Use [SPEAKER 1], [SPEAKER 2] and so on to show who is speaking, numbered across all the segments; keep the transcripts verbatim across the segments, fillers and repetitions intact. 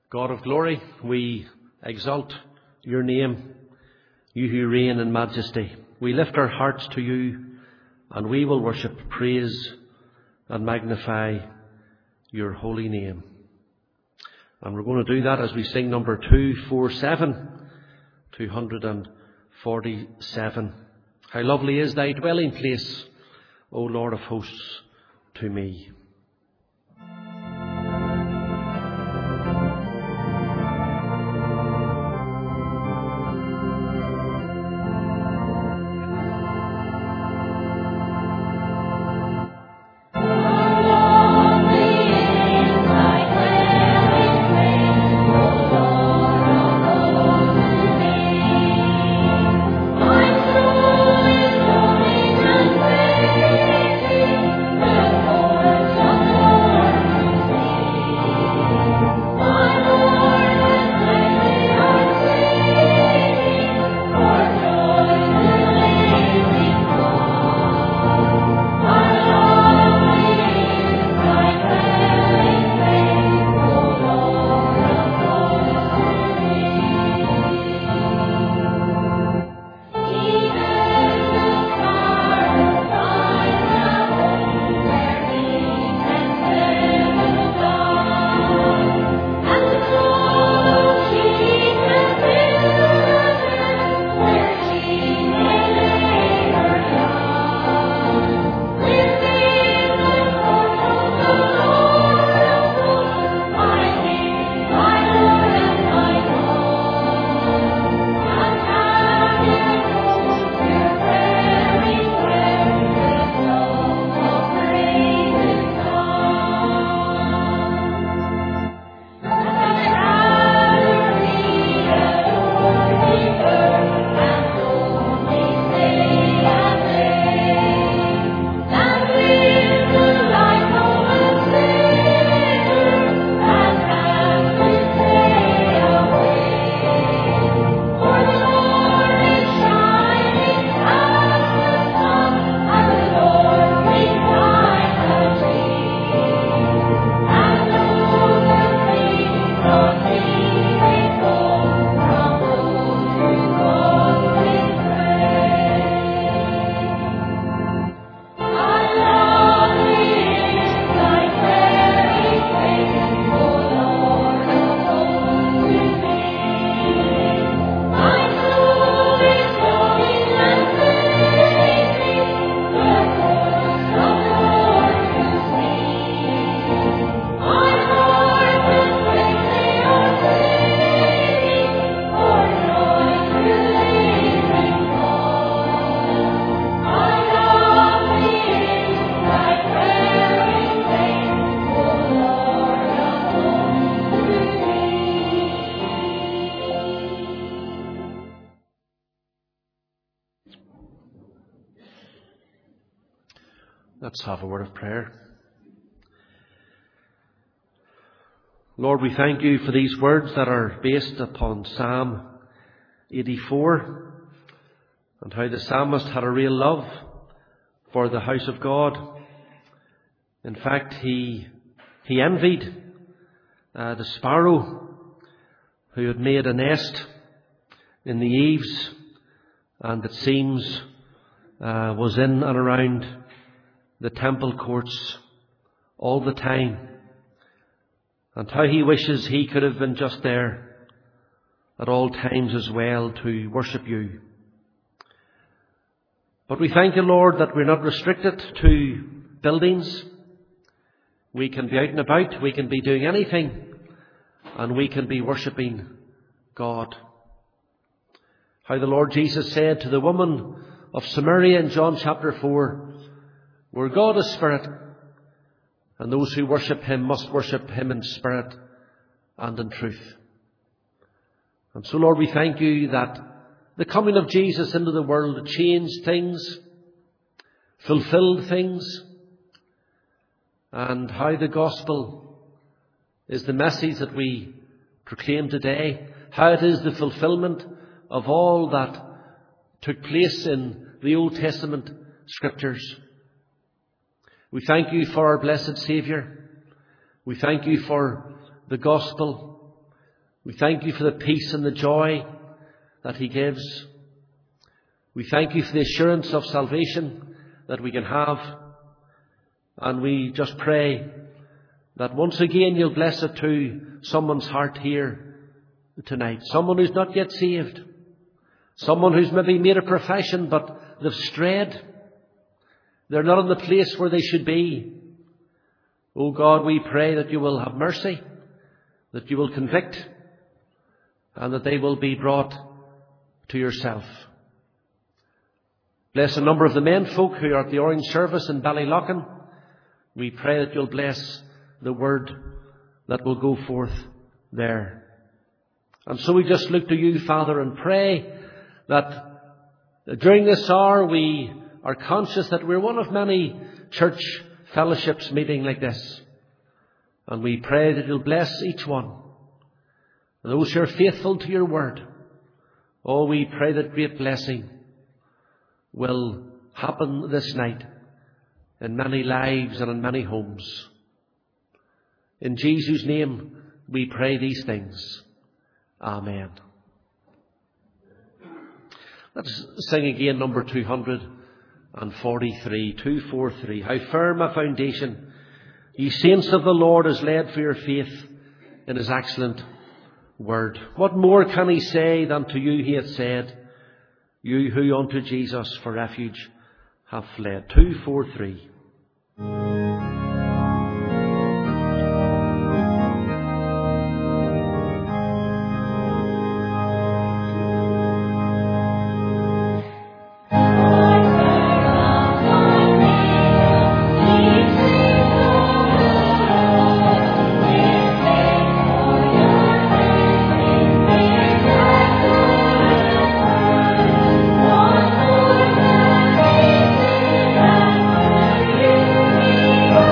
[SPEAKER 1] God of glory, we exalt your name, you who reign in majesty. We lift our hearts to you, and we will worship, praise and magnify your holy name. And we're going to do that as we sing number two forty-seven, two forty-seven. How lovely is thy dwelling place, O Lord of hosts, to me. Let's have a word of prayer. Lord, we thank you for these words that are based upon Psalm eighty-four and how the psalmist had a real love for the house of God. In fact, he he envied uh, the sparrow who had made a nest in the eaves and it seems uh, was in and around the temple courts all the time, and how he wishes he could have been just there at all times as well to worship you. But we thank you, Lord, that we're not restricted to buildings. We can be out and about, we can be doing anything, and we can be worshipping God. How the Lord Jesus said to the woman of Samaria in John chapter four, where God is spirit, and those who worship him must worship him in spirit and in truth. And so, Lord, we thank you that the coming of Jesus into the world changed things, fulfilled things, and how the gospel is the message that we proclaim today, how it is the fulfillment of all that took place in the Old Testament scriptures. We thank you for our blessed Saviour. We thank you for the gospel. We thank you for the peace and the joy that he gives. We thank you for the assurance of salvation that we can have. And we just pray that once again you'll bless it to someone's heart here tonight. Someone who's not yet saved. Someone who's maybe made a profession but they've strayed. They're not in the place where they should be. Oh God, we pray that you will have mercy, that you will convict, and that they will be brought to yourself. Bless a number of the men folk who are at the orange service in Ballyloughlin. We pray that you'll bless the word that will go forth there. And so we just look to you, Father, and pray that during this hour we are conscious that we're one of many church fellowships meeting like this. And we pray that you'll bless each one. Those who are faithful to your word. Oh, we pray that great blessing will happen this night in many lives and in many homes. In Jesus' name we pray these things. Amen. Let's sing again number two hundred forty-three. two forty-three. How firm a foundation, ye saints of the Lord, is laid for your faith in his excellent word. What more can he say than to you he hath said, you who unto Jesus for refuge have fled? two forty-three.
[SPEAKER 2] Thank you.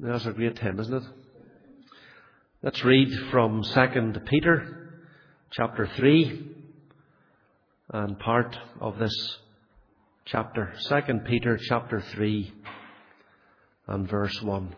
[SPEAKER 1] That's a great hymn, isn't it? Let's read from Second Peter chapter three and part of this chapter. Second Peter chapter three and verse one.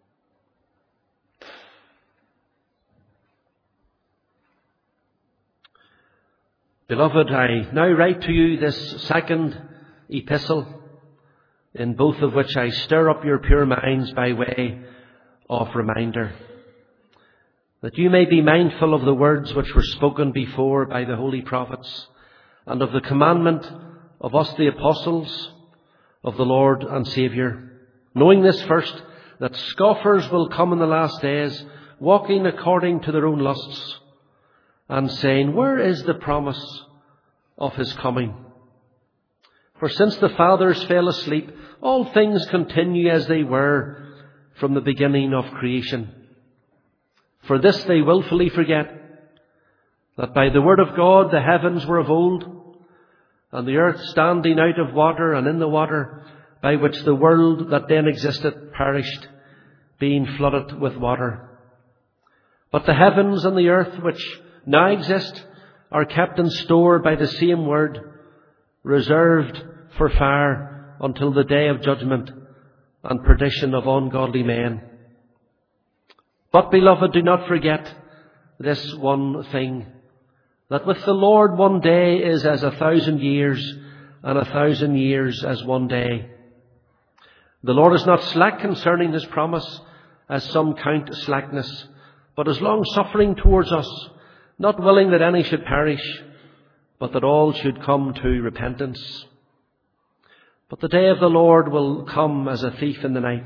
[SPEAKER 1] Beloved, I now write to you this second epistle, in both of which I stir up your pure minds by way of reminder, that you may be mindful of the words which were spoken before by the holy prophets, and of the commandment of us the apostles of the Lord and Saviour, knowing this first, that scoffers will come in the last days, walking according to their own lusts, and saying, where is the promise of his coming? For since the fathers fell asleep, all things continue as they were from the beginning of creation. For this they wilfully forget, that by the word of God the heavens were of old, and the earth standing out of water and in the water, by which the world that then existed perished, being flooded with water. But the heavens and the earth which now exist are kept in store by the same word, reserved for fire until the day of judgment and perdition of ungodly men. But, beloved, do not forget this one thing, that with the Lord one day is as a thousand years, and a thousand years as one day. The Lord is not slack concerning his promise, as some count slackness, but is long-suffering towards us, not willing that any should perish, but that all should come to repentance. But the day of the Lord will come as a thief in the night,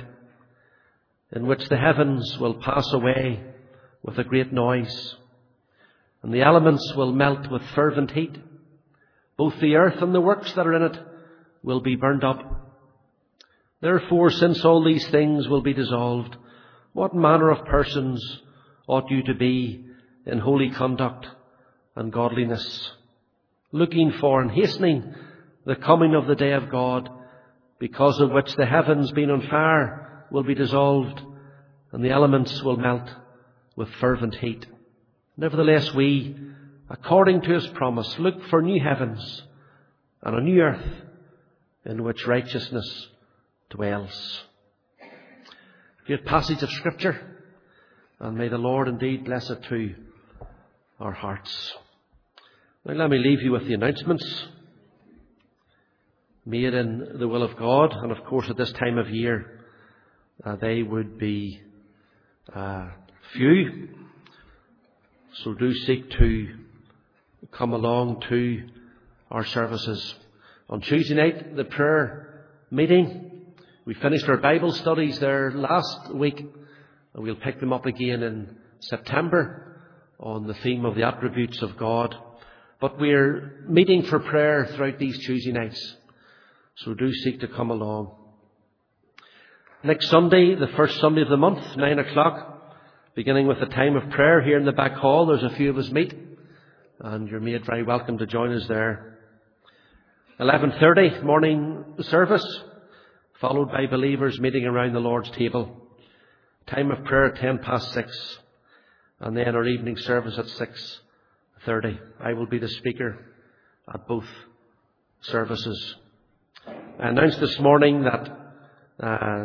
[SPEAKER 1] in which the heavens will pass away with a great noise, and the elements will melt with fervent heat. Both the earth and the works that are in it will be burned up. Therefore, since all these things will be dissolved, what manner of persons ought you to be in holy conduct and godliness, looking for and hastening the coming of the day of God, because of which the heavens being on fire will be dissolved, and the elements will melt with fervent heat. Nevertheless, we, according to his promise, look for new heavens and a new earth in which righteousness dwells. Great passage of Scripture, and may the Lord indeed bless it to our hearts. Now let me leave you with the announcements made in the will of God, and of course at this time of year uh, they would be uh, few, so do seek to come along to our services. On Tuesday night, the prayer meeting, we finished our Bible studies there last week, and we'll pick them up again in September on the theme of the attributes of God. But we're meeting for prayer throughout these Tuesday nights, so do seek to come along. Next Sunday, the first Sunday of the month, nine o'clock, beginning with the time of prayer here in the back hall. There's a few of us meet, and you're made very welcome to join us there. eleven thirty, morning service, followed by believers meeting around the Lord's table. Time of prayer, ten past six. And then our evening service at six thirty. I will be the speaker at both services. I announced this morning that uh,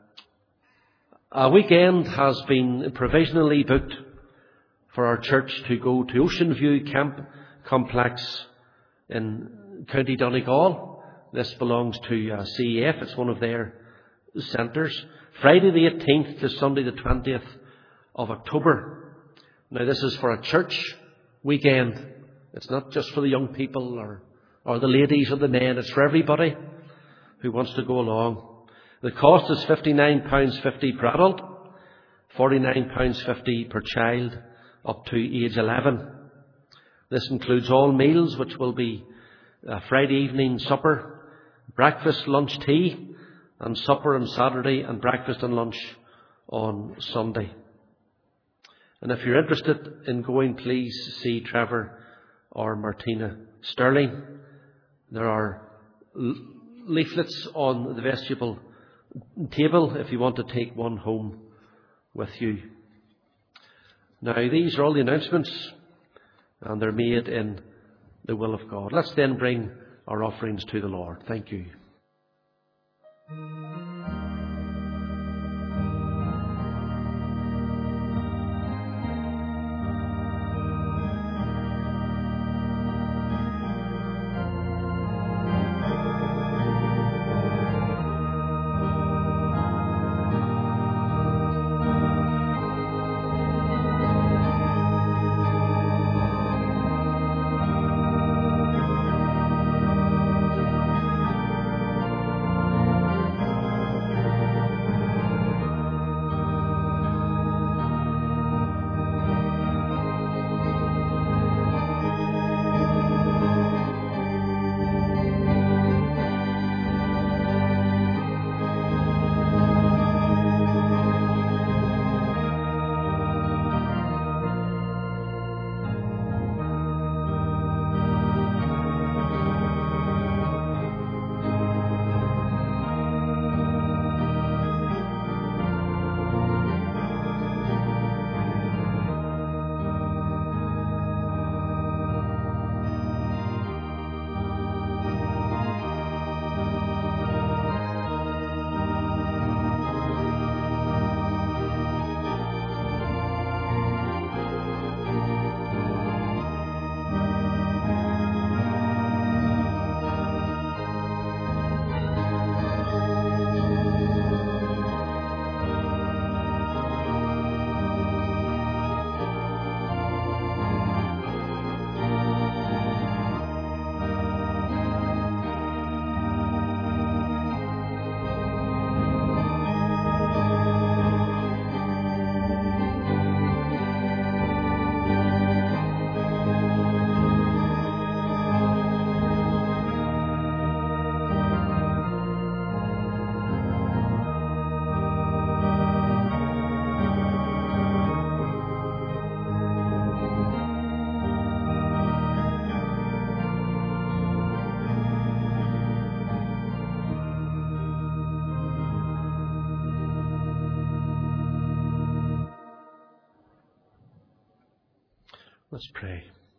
[SPEAKER 1] a weekend has been provisionally booked for our church to go to Ocean View Camp Complex in County Donegal. This belongs to uh, C E F. It's one of their centres. Friday the eighteenth to Sunday the twentieth of October. Now, this is for a church weekend. It's not just for the young people or, or the ladies or the men. It's for everybody who wants to go along. The cost is fifty-nine pounds fifty per adult, forty-nine pounds fifty per child up to age eleven. This includes all meals, which will be a Friday evening supper, breakfast, lunch, tea, and supper on Saturday, and breakfast and lunch on Sunday. And if you're interested in going, please see Trevor or Martina Sterling. There are leaflets on the vestibule table if you want to take one home with you. Now, these are all the announcements, and they're made in the will of God. Let's then bring our offerings to the Lord. Thank you. Let's pray.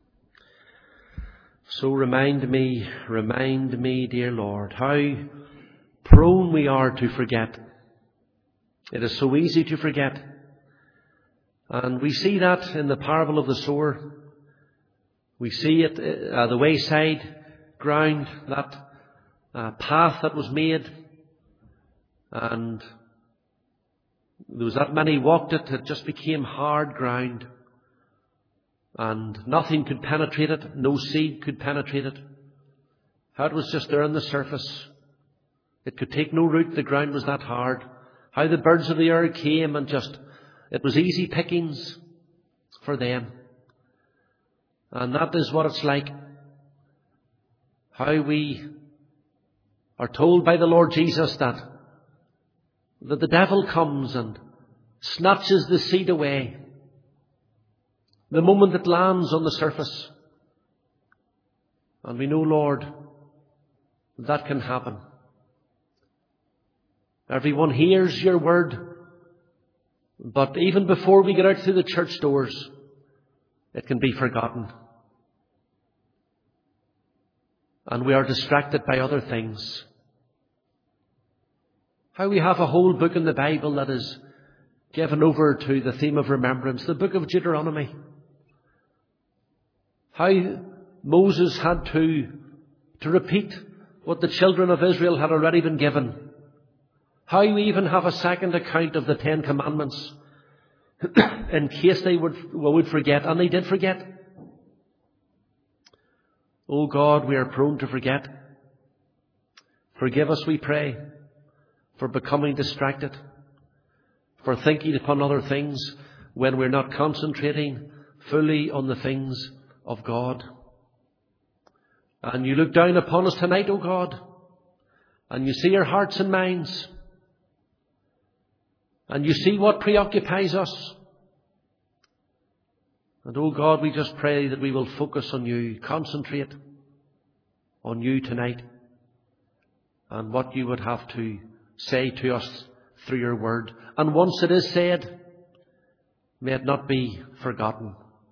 [SPEAKER 1] So remind me, remind me, dear Lord, how prone we are to forget. It is so easy to forget. And we see that in the parable of the sower. We see it, uh, the wayside ground, that uh, path that was made. And there was that many walked it, it just became hard ground. And nothing could penetrate it. No seed could penetrate it. How it was just there on the surface. It could take no root. The ground was that hard. How the birds of the air came and just, it was easy pickings for them. And that is what it's like. How we are told by the Lord Jesus that, that the devil comes and snatches the seed away. The moment it lands on the surface. And we know, Lord, that can happen. Everyone hears your word, but even before we get out through the church doors, it can be forgotten. And we are distracted by other things. How we have a whole book in the Bible that is given over to the theme of remembrance, the book of Deuteronomy. How Moses had to, to repeat what the children of Israel had already been given. How we even have a second account of the Ten Commandments in case they would, would forget, and they did forget. Oh God, we are prone to forget. Forgive us, we pray, for becoming distracted, for thinking upon other things when we're not concentrating fully on the things of God. And you look down upon us tonight, O God, and you see our hearts and minds, and you see what preoccupies us. And oh God, we just pray that we will focus on you, concentrate on you tonight, and what you would have to say to us through your word. And once it is said, May it not be forgotten.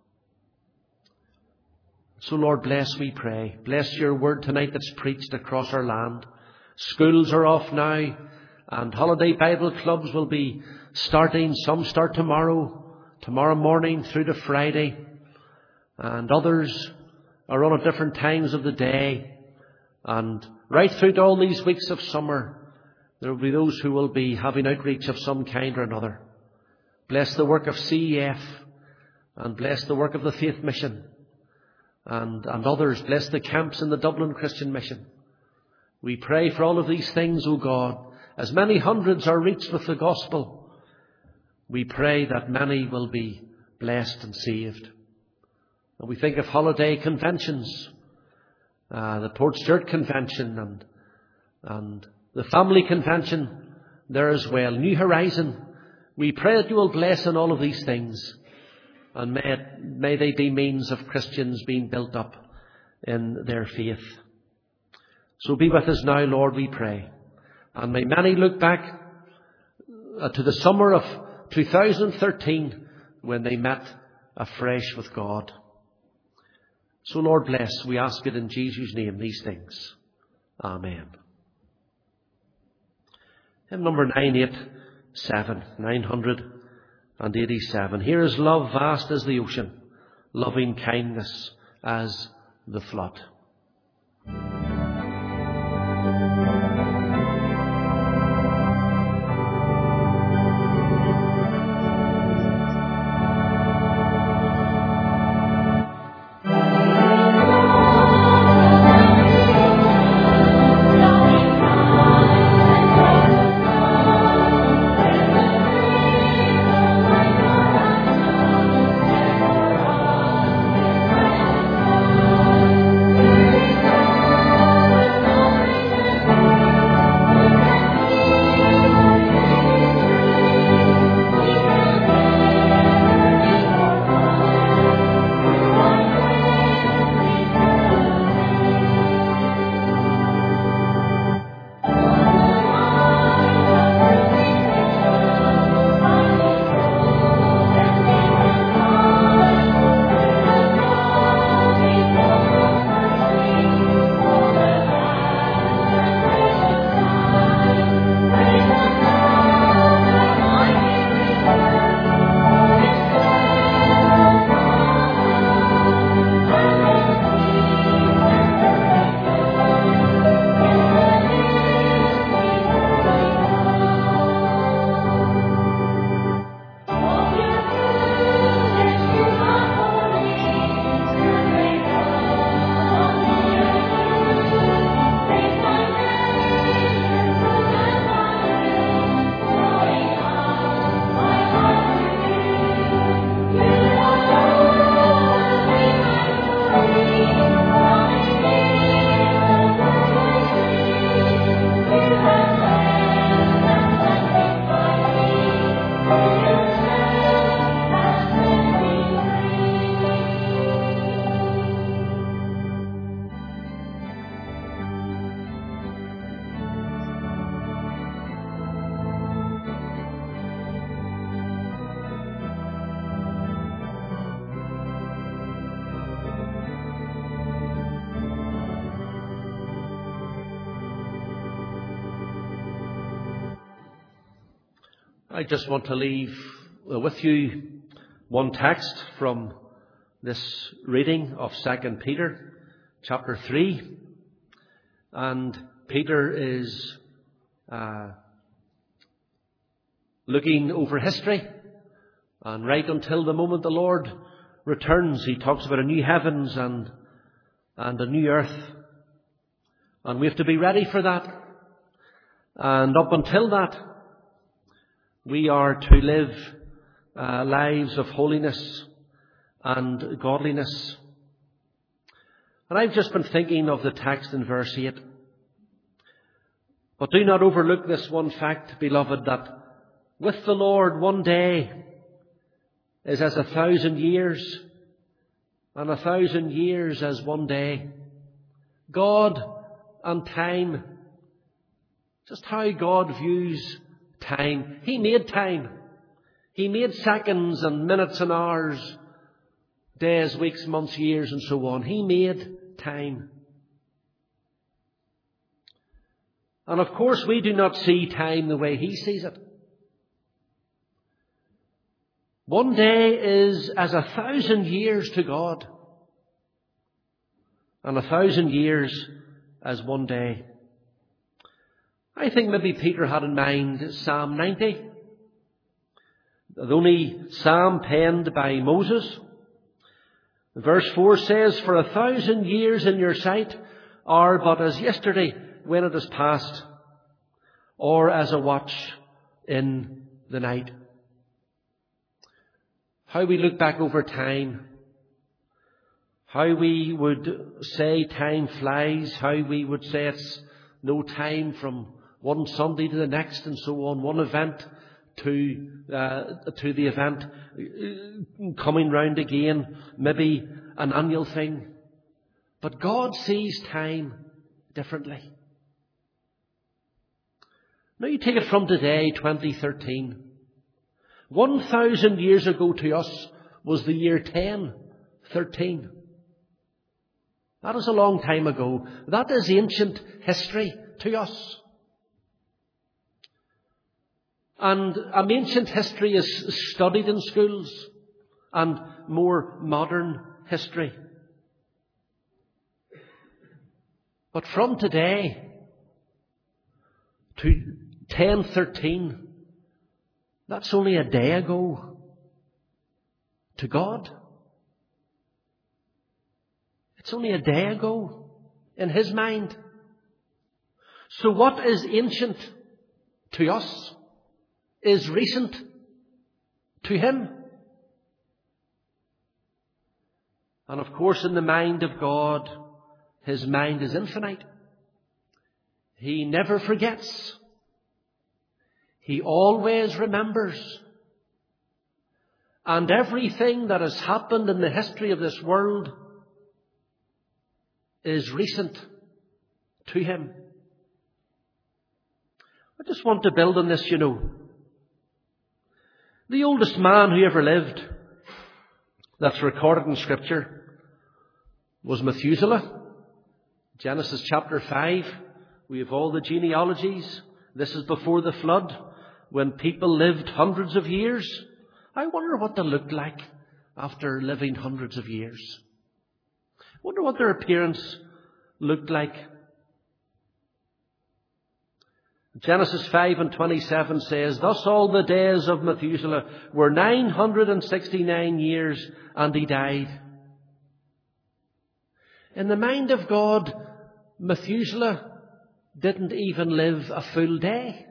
[SPEAKER 1] So Lord, bless, we pray. Bless your word tonight that's preached across our land. Schools are off now, and holiday Bible clubs will be starting. Some start tomorrow, tomorrow morning through to Friday, and others are on at different times of the day. And right through to all these weeks of summer, there will be those who will be having outreach of some kind or another. Bless the work of C E F, and bless the work of the Faith Mission, and, and others. Bless the camps in the Dublin Christian Mission. We pray for all of these things, O God. As many hundreds are reached with the gospel, we pray that many will be blessed and saved. And we think of holiday conventions, uh, the Port Stewart Convention and, and the Family Convention there as well. New Horizon. We pray that you will bless in all of these things, and may, it, may they be means of Christians being built up in their faith. So be with us now, Lord, we pray. And may many look back uh, to the summer of two thousand thirteen when they met afresh with God. So Lord, bless. We ask it in Jesus' name, these things. Amen. Hymn number nine eighty-seven, nine eighty-seven. Here is love vast as the ocean, loving kindness as the flood. I just want to leave with you one text from this reading of Second Peter chapter three. And Peter is uh, looking over history, and right until the moment the Lord returns, he talks about a new heavens and and a new earth, and we have to be ready for that. And up until that, we are to live uh, lives of holiness and godliness. And I've just been thinking of the text in verse eight. But do not overlook this one fact, beloved, that with the Lord one day is as a thousand years, and a thousand years as one day. God and time. Just how God views time. He made time. He made seconds and minutes and hours, days, weeks, months, years, and so on. He made time. And of course, we do not see time the way He sees it. One day is as a thousand years to God, and a thousand years as one day. I think maybe Peter had in mind Psalm ninety, the only psalm penned by Moses. Verse four says, "For a thousand years in your sight are but as yesterday when it is past, or as a watch in the night." How we look back over time, how we would say time flies, how we would say it's no time from one Sunday to the next and so on, one event to uh, to the event coming round again, maybe an annual thing. But God sees time differently. Now you take it from today, twenty thirteen. One thousand years ago to us was the year ten thirteen. That is a long time ago. That is ancient history to us. And um, ancient history is studied in schools, and more modern history. But from today to ten thirteen, that's only a day ago to God. It's only a day ago in His mind. So what is ancient to us is recent to Him. And of course, in the mind of God, His mind is infinite. He never forgets. He always remembers. And everything that has happened in the history of this world is recent to Him. I just want to build on this, you know. The oldest man who ever lived, that's recorded in Scripture, was Methuselah. Genesis chapter five. We have all the genealogies. This is before the flood, when people lived hundreds of years. I wonder what they looked like after living hundreds of years. I wonder what their appearance looked like. Genesis five and twenty-seven says, "Thus all the days of Methuselah were nine hundred and sixty-nine years, and he died." In the mind of God, Methuselah didn't even live a full day.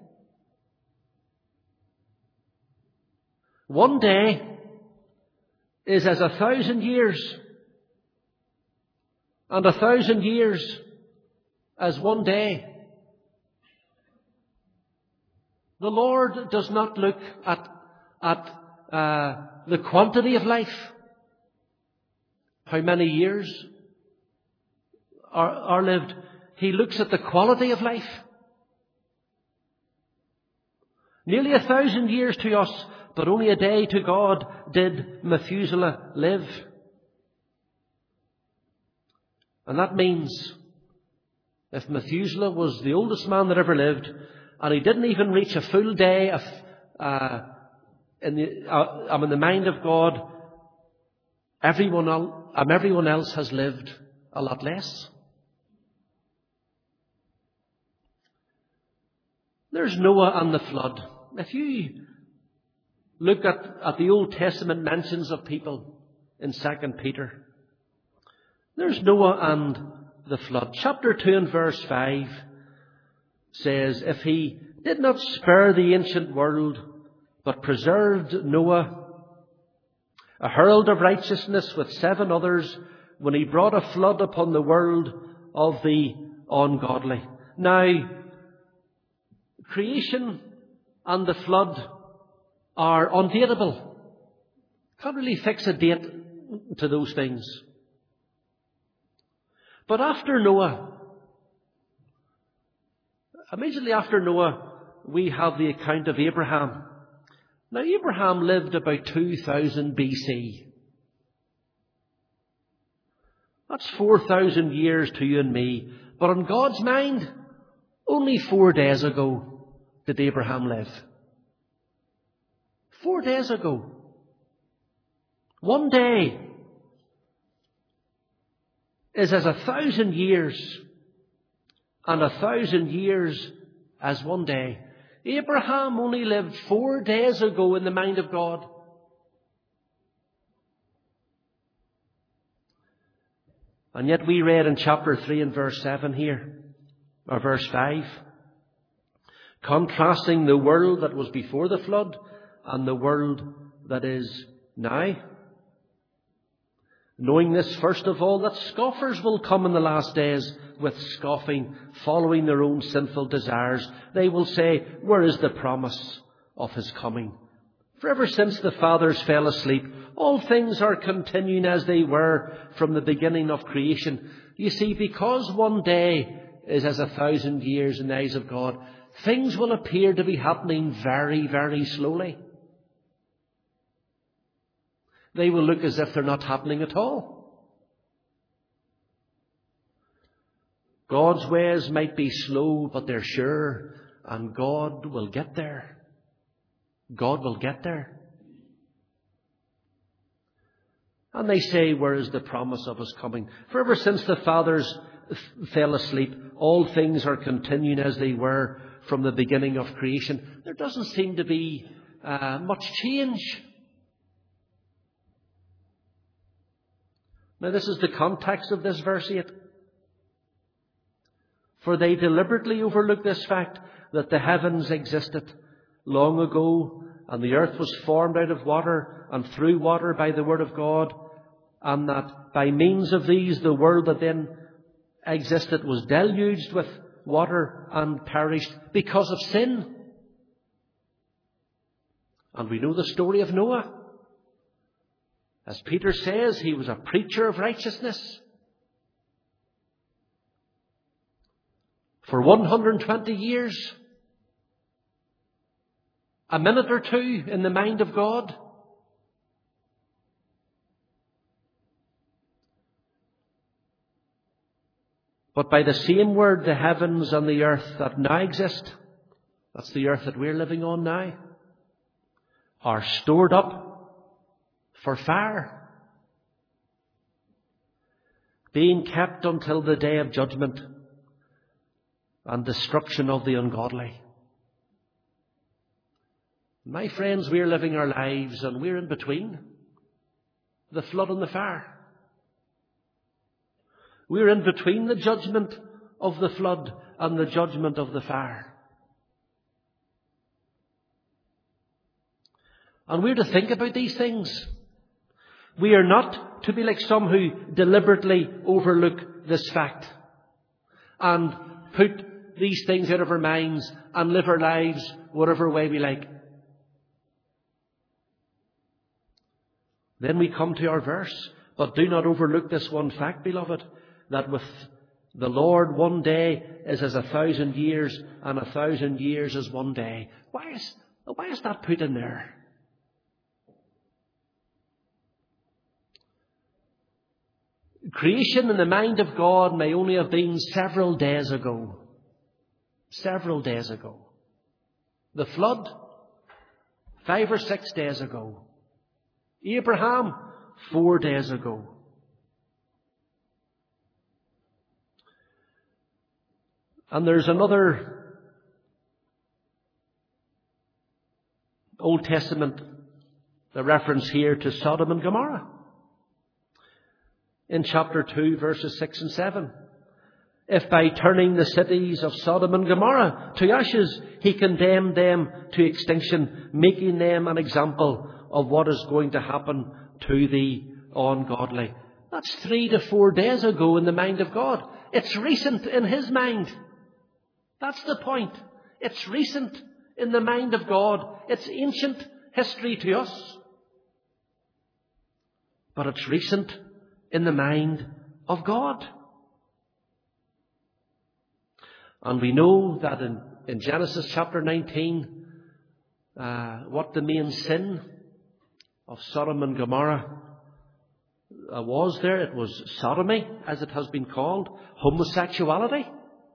[SPEAKER 1] One day is as a thousand years, and a thousand years as one day. The Lord does not look at, at uh, the quantity of life, how many years are, are lived. He looks at the quality of life. Nearly a thousand years to us, but only a day to God did Methuselah live. And that means if Methuselah was the oldest man that ever lived, and he didn't even reach a full day of, uh, in the, uh, I'm in the mind of God, everyone else, um, everyone else has lived a lot less. There's Noah and the flood. If you look at, at the Old Testament mentions of people in Second Peter, there's Noah and the flood. Chapter two and verse five says, "If he did not spare the ancient world, but preserved Noah, a herald of righteousness with seven others, when he brought a flood upon the world of the ungodly." Now, creation and the flood are undateable. Can't really fix a date to those things. But after Noah, immediately after Noah, we have the account of Abraham. Now, Abraham lived about two thousand B C. That's four thousand years to you and me. But in God's mind, only four days ago did Abraham live. Four days ago. One day is as a thousand years, and a thousand years as one day. Abraham only lived four days ago in the mind of God. And yet we read in chapter three and verse seven here, or verse five, contrasting the world that was before the flood and the world that is now. Knowing this, first of all, that scoffers will come in the last days with scoffing, following their own sinful desires. They will say, where is the promise of his coming? For ever since the fathers fell asleep, all things are continuing as they were from the beginning of creation. You see, because one day is as a thousand years in the eyes of God, things will appear to be happening very, very slowly. They will look as if they're not happening at all. God's ways might be slow, but they're sure, and God will get there. God will get there. And they say, where is the promise of his coming? For ever since the fathers fell asleep, all things are continuing as they were from the beginning of creation. There doesn't seem to be uh, much change. Now, this is the context of this verse eight. For they deliberately overlook this fact that the heavens existed long ago, and the earth was formed out of water and through water by the word of God, and that by means of these the world that then existed was deluged with water and perished because of sin. And we know the story of Noah. As Peter says, he was a preacher of righteousness. For one hundred twenty years, a minute or two in the mind of God. But by the same word, the heavens and the earth that now exist, that's the earth that we're living on now, are stored up for fire, being kept until the day of judgment and destruction of the ungodly. My friends, we're living our lives and we're in between the flood and the fire. We're in between the judgment of the flood and the judgment of the fire. And we're to think about these things. We are not to be like some who deliberately overlook this fact and put these things out of our minds and live our lives whatever way we like. Then we come to our verse. But do not overlook this one fact, beloved, that with the Lord one day is as a thousand years, and a thousand years is one day. Why is, why is that put in there? Creation in the mind of God may only have been several days ago. Several days ago. The flood, five or six days ago. Abraham, four days ago. And there's another Old Testament, the reference here to Sodom and Gomorrah. In chapter two, verses six and seven. If by turning the cities of Sodom and Gomorrah to ashes, he condemned them to extinction, making them an example of what is going to happen to the ungodly. That's three to four days ago in the mind of God. It's recent in his mind. That's the point. It's recent in the mind of God. It's ancient history to us. But it's recent in the mind of God. And we know that in, in Genesis chapter nineteen, uh, what the main sin of Sodom and Gomorrah uh, was there. It was sodomy, as it has been called, homosexuality.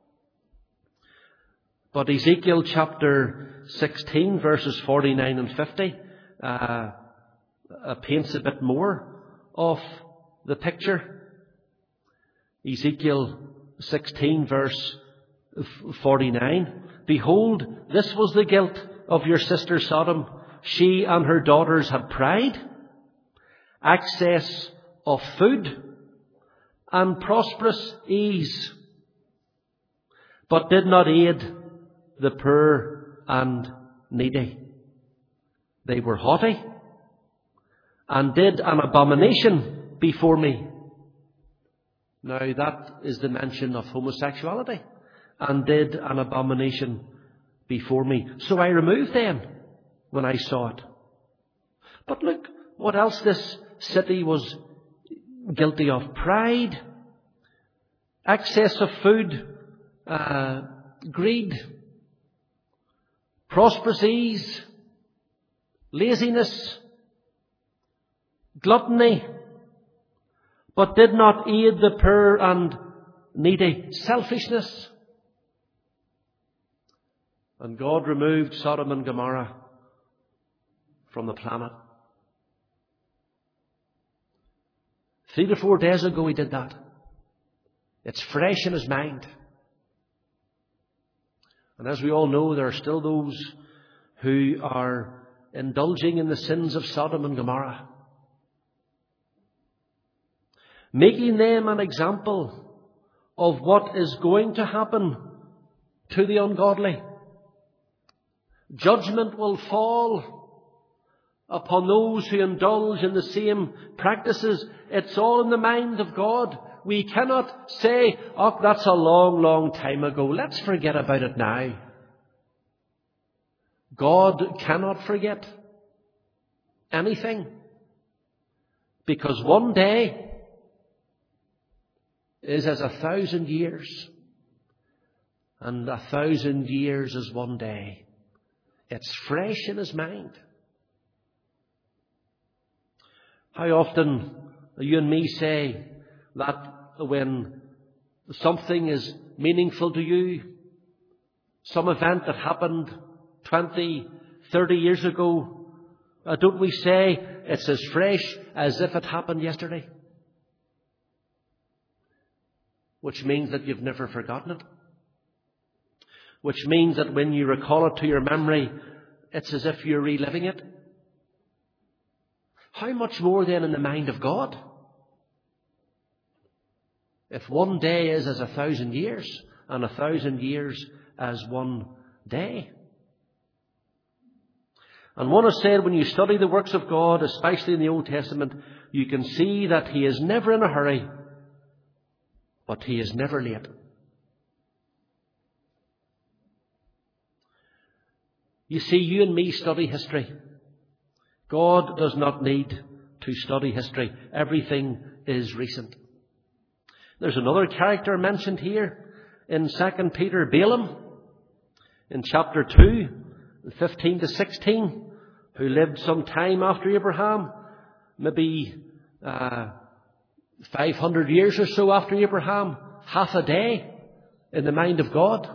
[SPEAKER 1] But Ezekiel chapter sixteen, verses forty-nine and fifty, uh, uh, paints a bit more of the picture. Ezekiel sixteen, verse forty-nine. Behold, this was the guilt of your sister Sodom. She and her daughters had pride, access of food, and prosperous ease, but did not aid the poor and needy. They were haughty and did an abomination before me. Now that is the mention of homosexuality. And did an abomination before me. So I removed them when I saw it. But look what else this city was guilty of. Pride, excess of food, uh, greed, prosperous ease, laziness, gluttony, but did not aid the poor and needy. Selfishness. And God removed Sodom and Gomorrah from the planet. Three to four days ago He did that. It's fresh in His mind. And as we all know, there are still those who are indulging in the sins of Sodom and Gomorrah, making them an example of what is going to happen to the ungodly. Judgment will fall upon those who indulge in the same practices. It's all in the mind of God. We cannot say, oh, that's a long, long time ago. Let's forget about it now. God cannot forget anything, because one day is as a thousand years, and a thousand years is one day. It's fresh in His mind. How often you and me say that when something is meaningful to you, some event that happened twenty, thirty years ago, uh, don't we say it's as fresh as if it happened yesterday? Which means that you've never forgotten it. Which means that when you recall it to your memory, it's as if you're reliving it. How much more then in the mind of God? If one day is as a thousand years, and a thousand years as one day. And one has said, when you study the works of God, especially in the Old Testament, you can see that He is never in a hurry, but He is never late. You see, you and me study history. God does not need to study history. Everything is recent. There's another character mentioned here in Second Peter, Balaam, in chapter two, fifteen to sixteen, who lived some time after Abraham, maybe uh, five hundred years or so after Abraham, half a day in the mind of God.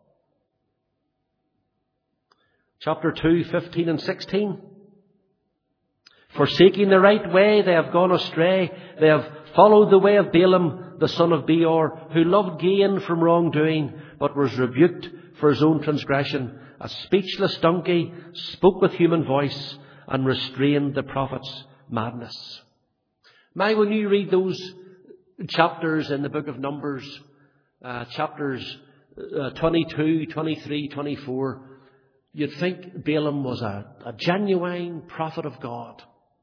[SPEAKER 1] Chapter two, fifteen and sixteen. Forsaking the right way, they have gone astray. They have followed the way of Balaam, the son of Beor, who loved gain from wrongdoing, but was rebuked for his own transgression. A speechless donkey spoke with human voice and restrained the prophet's madness. Now, when you read those chapters in the book of Numbers, uh, chapters uh, twenty-two, twenty-three, twenty-four, you'd think Balaam was a, a genuine prophet of God.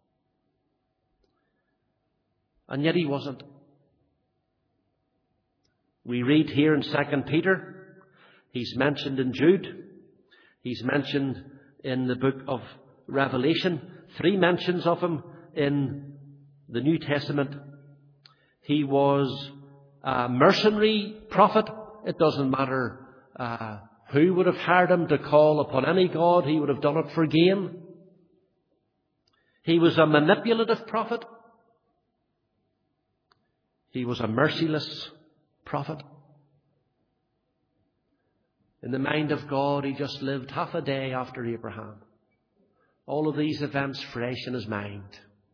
[SPEAKER 1] And yet he wasn't. We read here in Second Peter, he's mentioned in Jude, he's mentioned in the book of Revelation, three mentions of him in the New Testament. He was a mercenary prophet. It doesn't matter uh, Who would have hired him to call upon any god? He would have done it for gain. He was a manipulative prophet. He was a merciless prophet. In the mind of God, he just lived half a day after Abraham. All of these events fresh in his mind.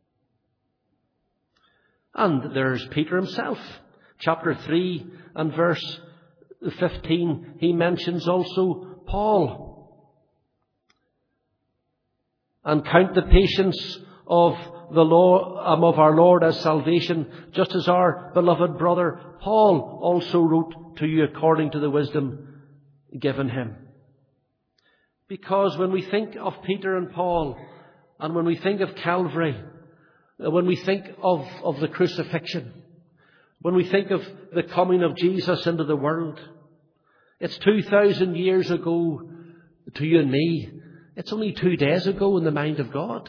[SPEAKER 1] And there's Peter himself. Chapter three and verse fifteen, he mentions also Paul. And count the patience of the Lord, um, of our Lord as salvation, just as our beloved brother Paul also wrote to you according to the wisdom given him. Because when we think of Peter and Paul, and when we think of Calvary, when we think of, of the crucifixion, when we think of the coming of Jesus into the world, it's two thousand years ago to you and me. It's only two days ago in the mind of God.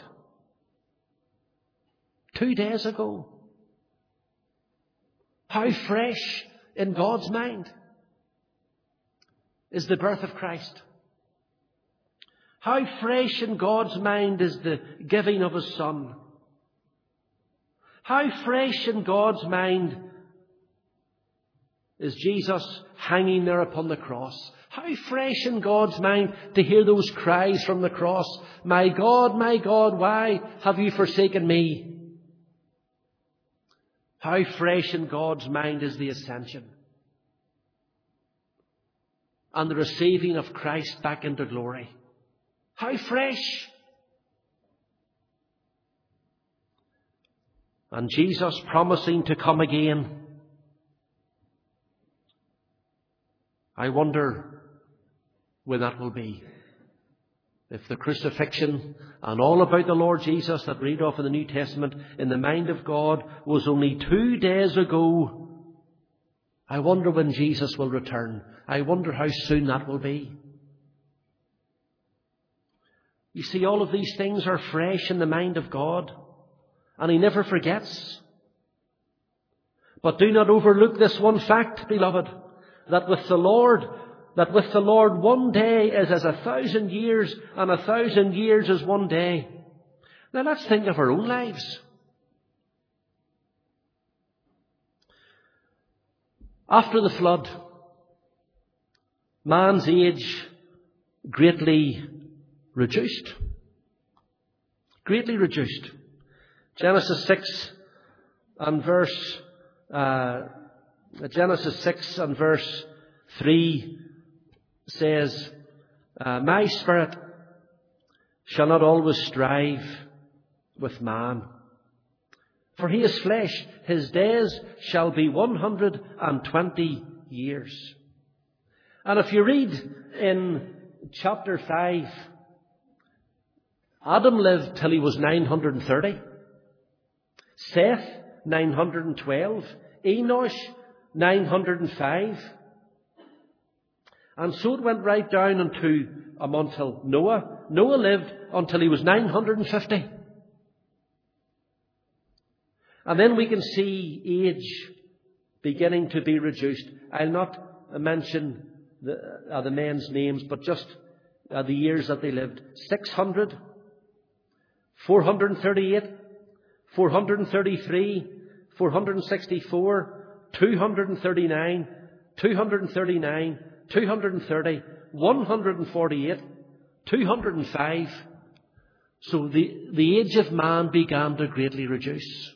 [SPEAKER 1] Two days ago. How fresh in God's mind is the birth of Christ. How fresh in God's mind is the giving of His Son. How fresh in God's mind is Jesus hanging there upon the cross. How fresh in God's mind to hear those cries from the cross. My God, my God, why have you forsaken me? How fresh in God's mind is the ascension and the receiving of Christ back into glory. How fresh! And Jesus promising to come again. I wonder when that will be. If the crucifixion and all about the Lord Jesus that we read of in the New Testament in the mind of God was only two days ago, I wonder when Jesus will return. I wonder how soon that will be. You see, all of these things are fresh in the mind of God, and He never forgets. But do not overlook this one fact, beloved, that with the Lord, that with the Lord one day is as a thousand years, and a thousand years is one day. Now let's think of our own lives. After the flood, man's age greatly reduced. Greatly reduced. Genesis six and verse uh, Genesis six and verse three says, uh, my spirit shall not always strive with man, for he is flesh. His days shall be one hundred and twenty years. And if you read in chapter five, Adam lived till he was nine hundred and thirty. Seth, nine hundred and twelve. Enosh, nine hundred and five. And so it went right down unto, um, until Noah. Noah lived until he was nine hundred and fifty. And then we can see age beginning to be reduced. I'll not mention the, uh, the men's names, but just uh, the years that they lived. six hundred, four hundred thirty-eight, four hundred thirty-three, four hundred sixty-four, two hundred thirty-nine, two hundred thirty-nine, two hundred thirty, one hundred forty-eight, two hundred five. So the, the age of man began to greatly reduce.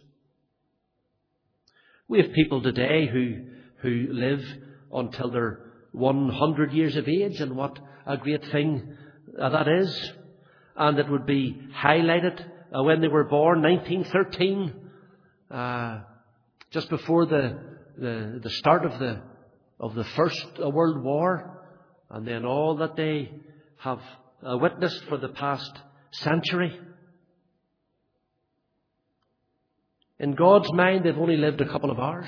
[SPEAKER 1] We have people today who, who live until they're one hundred years of age, and what a great thing uh, that is. And it would be highlighted uh, when they were born, nineteen thirteen, uh, just before the, the, the start of the, of the First World War, and then all that they have uh, witnessed for the past century. In God's mind, they've only lived a couple of hours.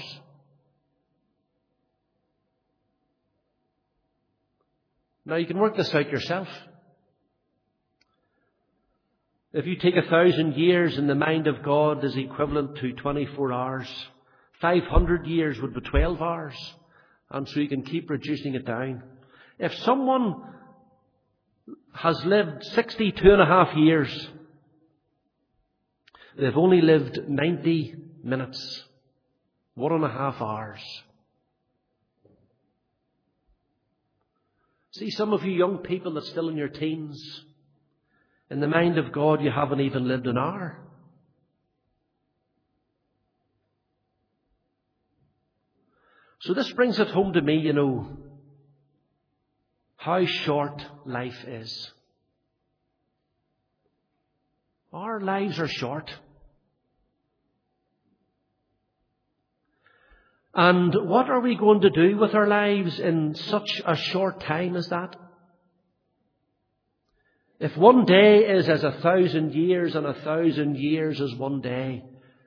[SPEAKER 1] Now, you can work this out yourself. If you take a thousand years in the mind of God is equivalent to twenty-four hours, five hundred years would be twelve hours. And so you can keep reducing it down. If someone has lived sixty-two and a half years, they've only lived ninety minutes, one and a half hours. See, some of you young people that's still in your teens, in the mind of God, you haven't even lived an hour. So this brings it home to me, you know, how short life is. Our lives are short. And what are we going to do with our lives in such a short time as that? If one day is as a thousand years and a thousand years is one day,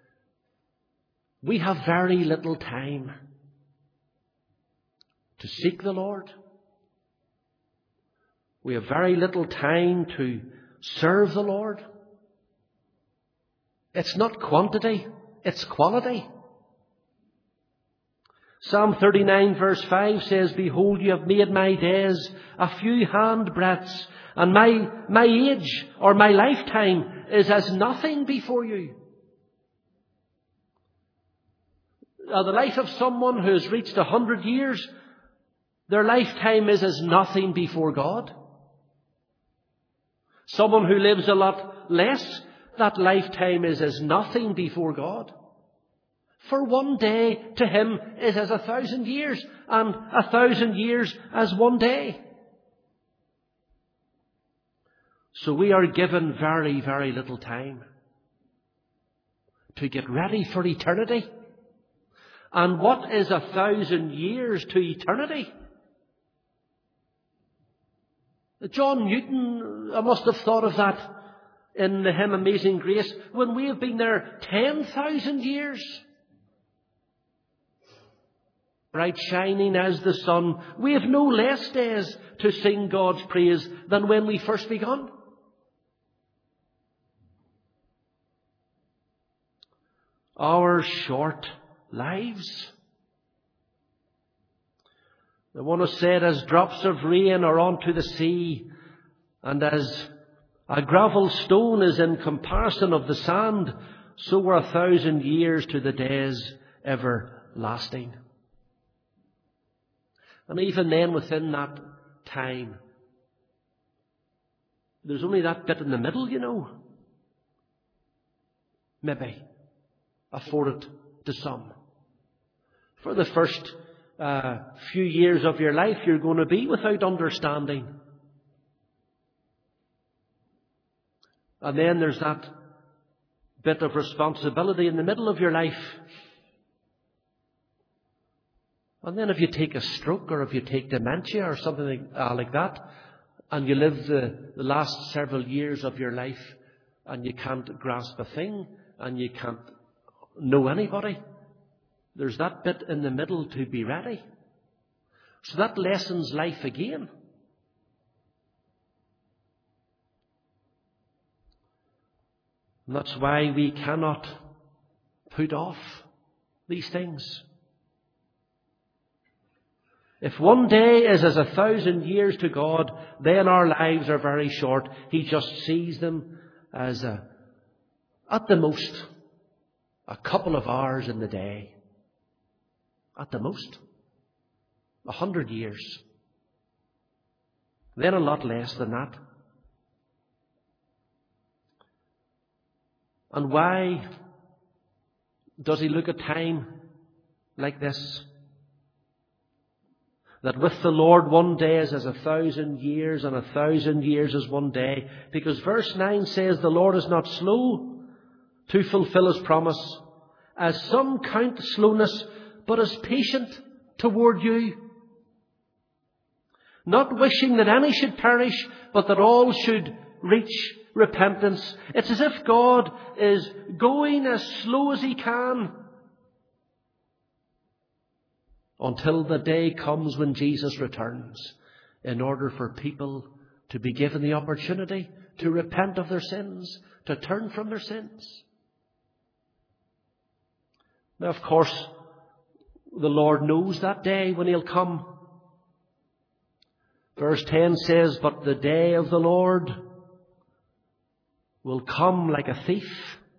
[SPEAKER 1] we have very little time to seek the Lord. We have very little time to serve the Lord. It's not quantity, it's quality. Psalm thirty-nine verse five says, "Behold, you have made my days a few handbreadths, and my, my age or my lifetime is as nothing before you." Now, the life of someone who has reached a hundred years, their lifetime is as nothing before God. Someone who lives a lot less, that lifetime is as nothing before God. For one day to him is as a thousand years, and a thousand years as one day. So we are given very, very little time to get ready for eternity. And what is a thousand years to eternity? John Newton I must have thought of that in the hymn Amazing Grace, when we have been there ten thousand years. Bright shining as the sun, we have no less days to sing God's praise than when we first begun. Our short lives. The one who said, as drops of rain are onto the sea, and as a gravel stone is in comparison of the sand, so were a thousand years to the days everlasting. And even then, within that time, there's only that bit in the middle, you know. Maybe afforded to some. For the first uh, few years of your life, you're going to be without understanding. And then there's that bit of responsibility in the middle of your life. And then if you take a stroke, or if you take dementia or something like, uh, like that, and you live the, the last several years of your life and you can't grasp a thing and you can't know anybody, there's that bit in the middle to be ready. So that lessens life again. And that's why we cannot put off these things. If one day is as a thousand years to God, then our lives are very short. He just sees them as a, at the most, a couple of hours in the day. At the most. A hundred years. Then a lot less than that. And why does he look at time like this? That with the Lord one day is as a thousand years, and a thousand years as one day. Because verse nine says the Lord is not slow to fulfill his promise, as some count slowness, but is patient toward you, not wishing that any should perish, but that all should reach repentance. It's as if God is going as slow as he can, until the day comes when Jesus returns, in order for people to be given the opportunity to repent of their sins, to turn from their sins. Now, of course, the Lord knows that day when he'll come. Verse ten says, "But the day of the Lord will come like a thief."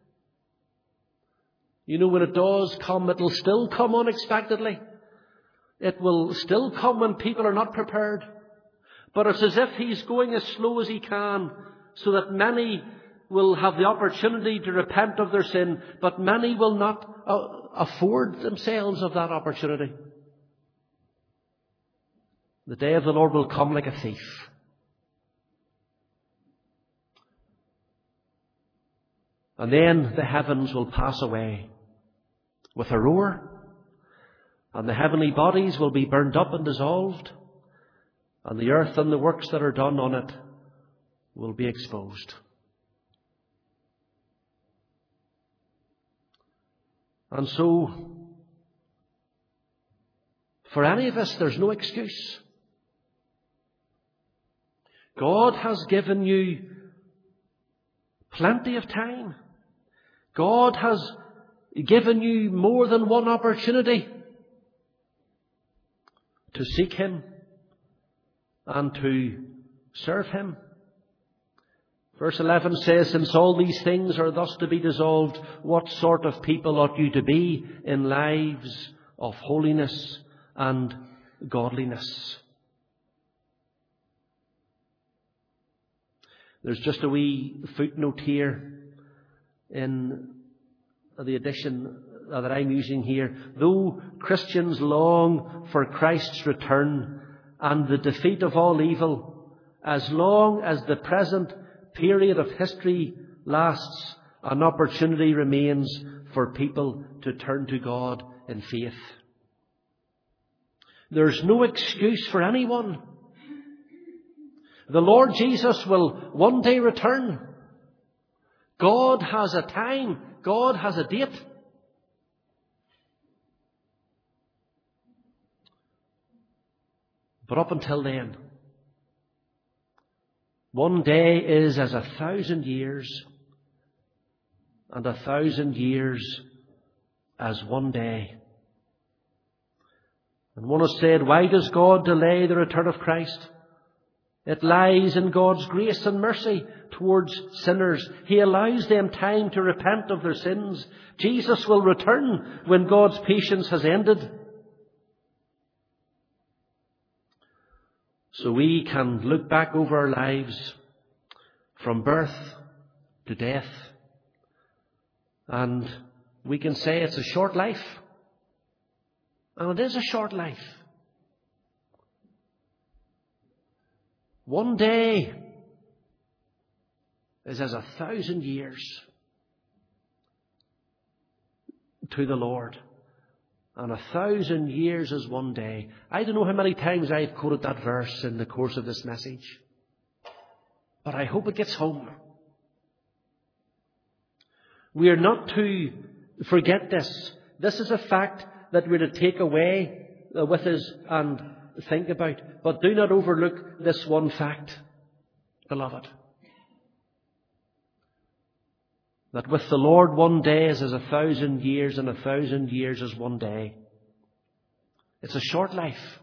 [SPEAKER 1] You know, when it does come, it will still come unexpectedly. It will still come when people are not prepared. But it's as if He's going as slow as He can, so that many will have the opportunity to repent of their sin, but many will not uh, afford themselves of that opportunity. The day of the Lord will come like a thief. And then the heavens will pass away with a roar, and the heavenly bodies will be burned up and dissolved, and the earth and the works that are done on it will be exposed. And so, for any of us, there's no excuse. God has given you plenty of time. God has given you more than one opportunity to seek Him and to serve Him. Verse eleven says, "Since all these things are thus to be dissolved, what sort of people ought you to be in lives of holiness and godliness?" There's just a wee footnote here in the edition that I'm using here. "Though Christians long for Christ's return and the defeat of all evil, as long as the present period of history lasts, an opportunity remains for people to turn to God in faith." There's no excuse for anyone. The Lord Jesus will one day return. God has a time. God has a date. But up until then, one day is as a thousand years, and a thousand years as one day. And one has said, why does God delay the return of Christ? It lies in God's grace and mercy towards sinners. He allows them time to repent of their sins. Jesus will return when God's patience has ended. So we can look back over our lives from birth to death, and we can say it's a short life. And it is a short life. One day is as a thousand years to the Lord. And a thousand years is one day. I don't know how many times I've quoted that verse in the course of this message, but I hope it gets home. We are not to forget this. This is a fact that we're to take away with us and think about. But do not overlook this one fact, beloved. That with the Lord one day is as a thousand years, and a thousand years is one day. It's a short life.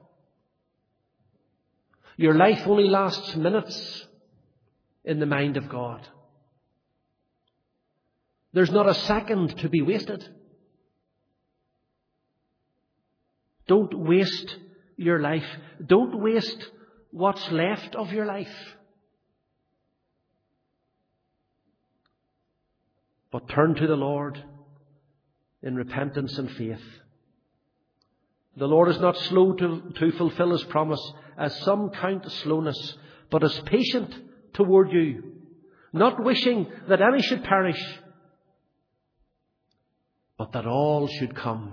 [SPEAKER 1] Your life only lasts minutes in the mind of God. There's not a second to be wasted. Don't waste your life. Don't waste what's left of your life. But turn to the Lord in repentance and faith. The Lord is not slow to, to fulfill His promise, as some count slowness, but is patient toward you, not wishing that any should perish, but that all should come,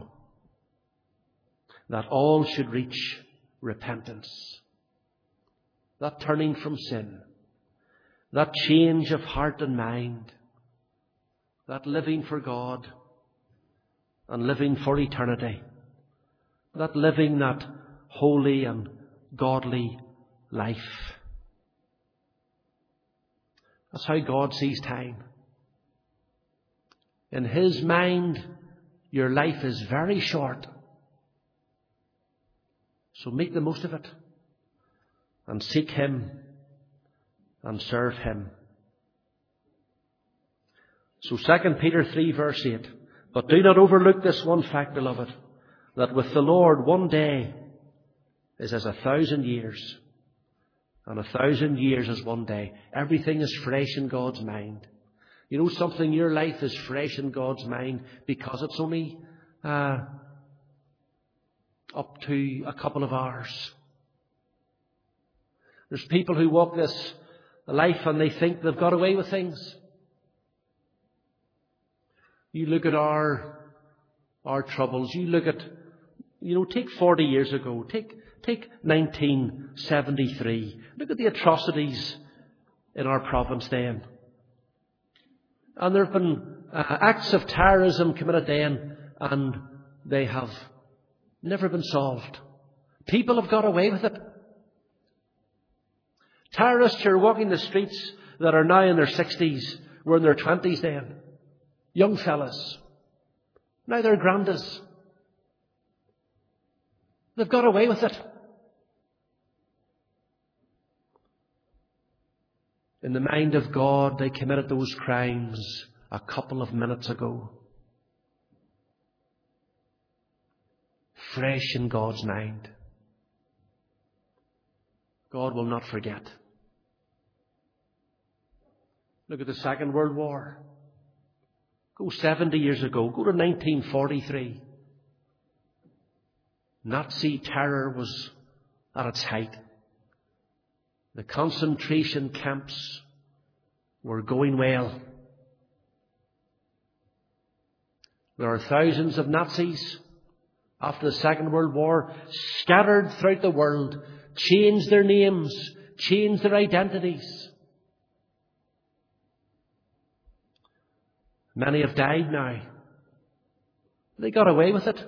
[SPEAKER 1] that all should reach repentance. That turning from sin, that change of heart and mind, that living for God and living for eternity, that living that holy and godly life. That's how God sees time. In His mind, your life is very short. So make the most of it. and seek Him and serve Him. So Second Peter three verse eight. But do not overlook this one fact, beloved, that with the Lord one day is as a thousand years, and a thousand years is one day. Everything is fresh in God's mind. You know something? Your life is fresh in God's mind because it's only uh, up to a couple of hours. There's people who walk this life and they think they've got away with things. You look at our our troubles. You look at, you know, take forty years ago. Take take nineteen seventy-three. Look at the atrocities in our province then. And there have been uh, acts of terrorism committed then, and they have never been solved. People have got away with it. Terrorists who are walking the streets that are now in their sixties were in their twenties then. Young fellas. Now they're grandas. They've got away with it. In the mind of God, they committed those crimes a couple of minutes ago. Fresh in God's mind. God will not forget. Look at the Second World War. Go seventy years ago. Go to nineteen forty-three. Nazi terror was at its height. The concentration camps were going well. There are thousands of Nazis after the Second World War scattered throughout the world, changed their names, changed their identities. Many have died now. They got away with it.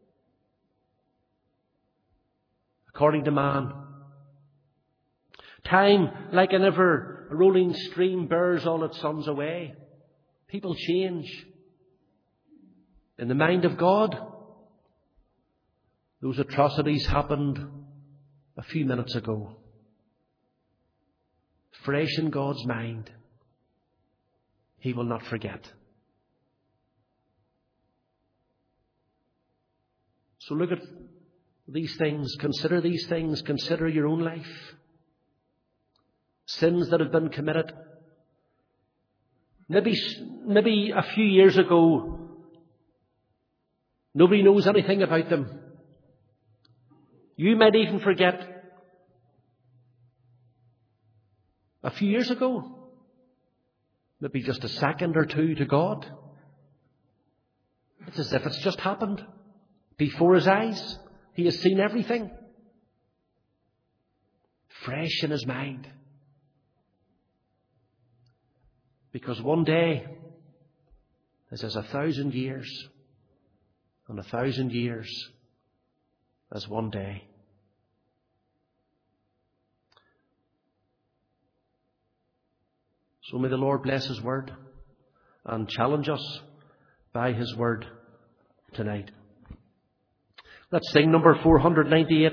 [SPEAKER 1] According to man. Time, like an ever-rolling stream, bears all its sons away. People change. In the mind of God, those atrocities happened a few minutes ago. Fresh in God's mind. He will not forget. So look at these things. Consider these things. Consider your own life. Sins that have been committed. Maybe, maybe a few years ago, nobody knows anything about them. You might even forget a few years ago. Maybe just a second or two to God. It's as if it's just happened. Before His eyes, He has seen everything. Fresh in His mind. Because one day is as a thousand years, and a thousand years as one day. So may the Lord bless His word and challenge us by His word tonight. Let's sing number four ninety-eight.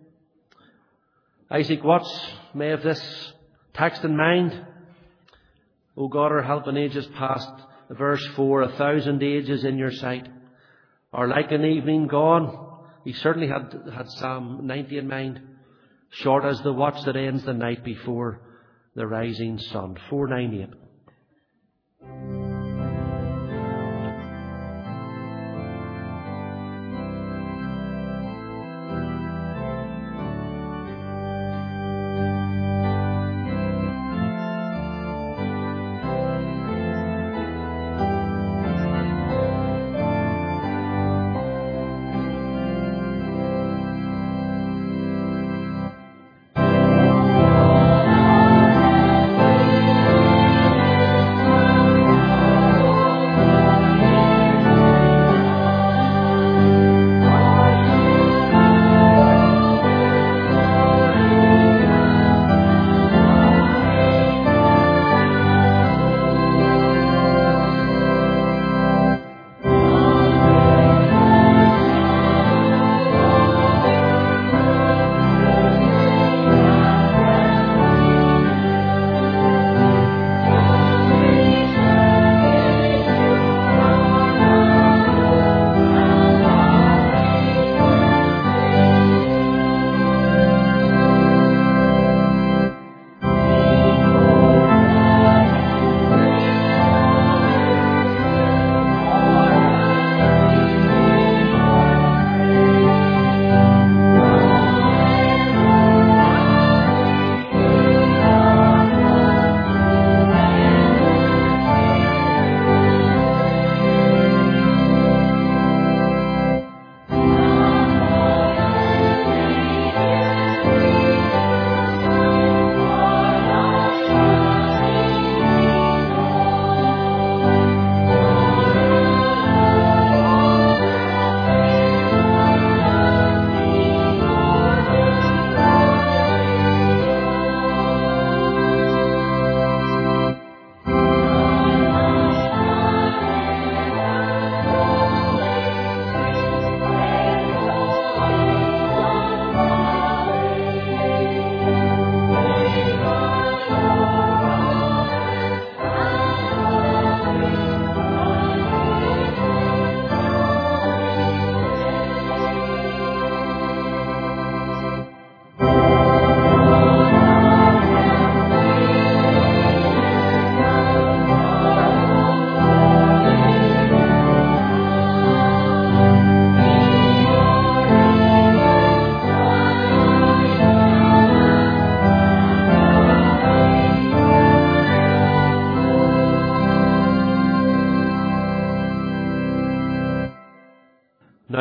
[SPEAKER 1] Isaac Watts may have this text in mind. O God, our help in ages past. Verse four, a thousand ages in your sight are like an evening gone. He certainly had, had Psalm ninety in mind. Short as the watch that ends the night before the rising sun. four ninety-eight.
[SPEAKER 2] Oh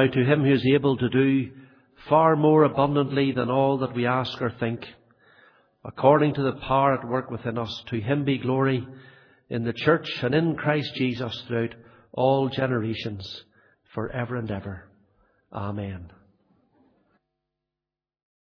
[SPEAKER 1] Now to him who is able to do far more abundantly than all that we ask or think, according to the power at work within us, to him be glory in the church and in Christ Jesus throughout all generations, forever and ever. Amen.